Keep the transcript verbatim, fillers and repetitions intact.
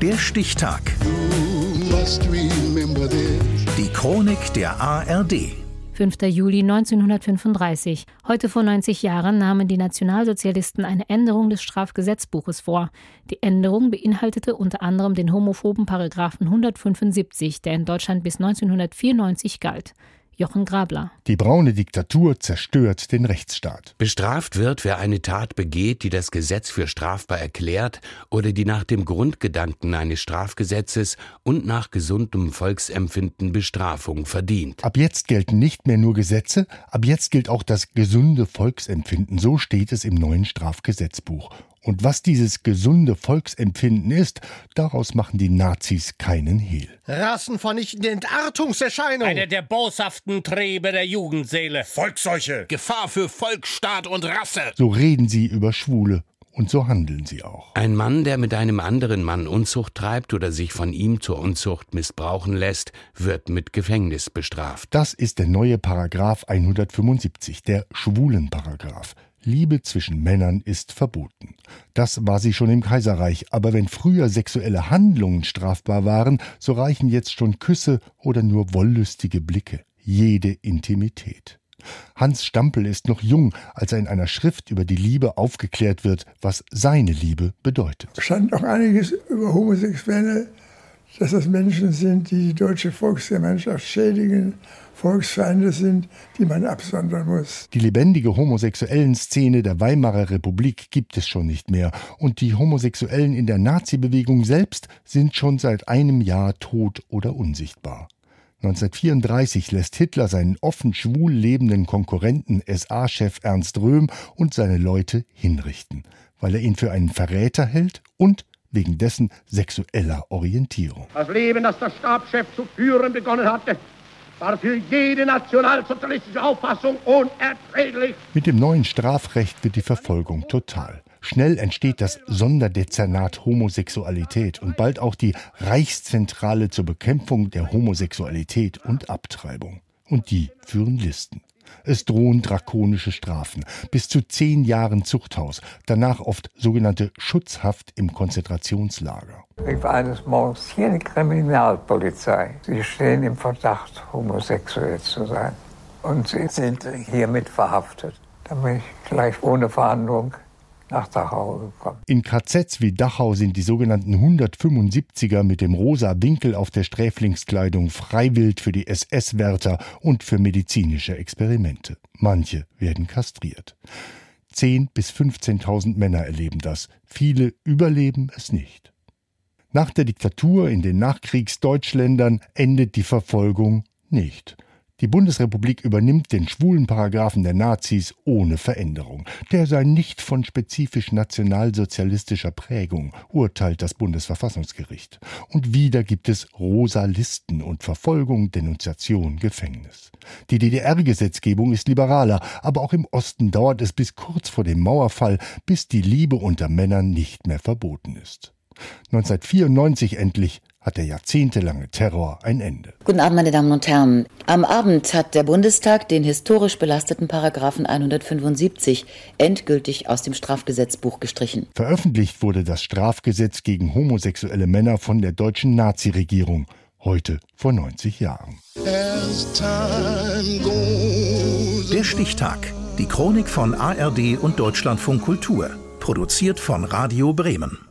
Der Stichtag. Die Chronik der A R D. fünfter Juli neunzehnhundertfünfunddreißig. Heute vor neunzig Jahren nahmen die Nationalsozialisten eine Änderung des Strafgesetzbuches vor. Die Änderung beinhaltete unter anderem den homophoben Paragraphen hundertfünfundsiebzig, der in Deutschland bis neunzehnhundertvierundneunzig galt. Jochen Grabler. Die braune Diktatur zerstört den Rechtsstaat. Bestraft wird, wer eine Tat begeht, die das Gesetz für strafbar erklärt oder die nach dem Grundgedanken eines Strafgesetzes und nach gesundem Volksempfinden Bestrafung verdient. Ab jetzt gelten nicht mehr nur Gesetze, ab jetzt gilt auch das gesunde Volksempfinden. So steht es im neuen Strafgesetzbuch. Und was dieses gesunde Volksempfinden ist, daraus machen die Nazis keinen Hehl. Rassenvernichtende Entartungserscheinung. Eine der boshaften Triebe der Jugendseele. Volksseuche. Gefahr für Volk, Staat und Rasse. So reden sie über Schwule und so handeln sie auch. Ein Mann, der mit einem anderen Mann Unzucht treibt oder sich von ihm zur Unzucht missbrauchen lässt, wird mit Gefängnis bestraft. Das ist der neue Paragraph hundertfünfundsiebzig, der Schwulenparagraph. Liebe zwischen Männern ist verboten. Das war sie schon im Kaiserreich, aber wenn früher sexuelle Handlungen strafbar waren, so reichen jetzt schon Küsse oder nur wollüstige Blicke. Jede Intimität. Hans Stampel ist noch jung, als er in einer Schrift über die Liebe aufgeklärt wird, was seine Liebe bedeutet. Es stand noch einiges über Homosexuelle, dass das Menschen sind, die die deutsche Volksgemeinschaft schädigen, Volksfeinde sind, die man absondern muss. Die lebendige homosexuellen Szene der Weimarer Republik gibt es schon nicht mehr. Und die Homosexuellen in der Nazi-Bewegung selbst sind schon seit einem Jahr tot oder unsichtbar. neunzehnhundertvierunddreißig lässt Hitler seinen offen schwul lebenden Konkurrenten S A-Chef Ernst Röhm und seine Leute hinrichten, weil er ihn für einen Verräter hält und wegen dessen sexueller Orientierung. Das Leben, das der Stabschef zu führen begonnen hatte, war für jede nationalsozialistische Auffassung unerträglich. Mit dem neuen Strafrecht wird die Verfolgung total. Schnell entsteht das Sonderdezernat Homosexualität und bald auch die Reichszentrale zur Bekämpfung der Homosexualität und Abtreibung. Und die führen Listen. Es drohen drakonische Strafen, bis zu zehn Jahren Zuchthaus, danach oft sogenannte Schutzhaft im Konzentrationslager. Ich war eines Morgens hier in der Kriminalpolizei. Sie stehen im Verdacht, homosexuell zu sein. Und Sie sind hiermit verhaftet. Dann bin ich gleich ohne Verhandlung nach Dachau gekommen. In K Zs wie Dachau sind die sogenannten hundertfünfundsiebziger mit dem rosa Winkel auf der Sträflingskleidung freiwillig für die S S-Wärter und für medizinische Experimente. Manche werden kastriert. zehntausend bis fünfzehntausend Männer erleben das. Viele überleben es nicht. Nach der Diktatur in den Nachkriegsdeutschländern endet die Verfolgung nicht. Die Bundesrepublik übernimmt den Schwulenparagraphen der Nazis ohne Veränderung. Der sei nicht von spezifisch nationalsozialistischer Prägung, urteilt das Bundesverfassungsgericht. Und wieder gibt es rosa Listen und Verfolgung, Denunziation, Gefängnis. Die D D R-Gesetzgebung ist liberaler, aber auch im Osten dauert es bis kurz vor dem Mauerfall, bis die Liebe unter Männern nicht mehr verboten ist. neunzehnhundertvierundneunzig endlich hat der jahrzehntelange Terror ein Ende. Guten Abend, meine Damen und Herren. Am Abend hat der Bundestag den historisch belasteten Paragraphen hundertfünfundsiebzig endgültig aus dem Strafgesetzbuch gestrichen. Veröffentlicht wurde das Strafgesetz gegen homosexuelle Männer von der deutschen Nazi-Regierung. Heute vor neunzig Jahren. Der Stichtag. Die Chronik von A R D und Deutschlandfunk Kultur. Produziert von Radio Bremen.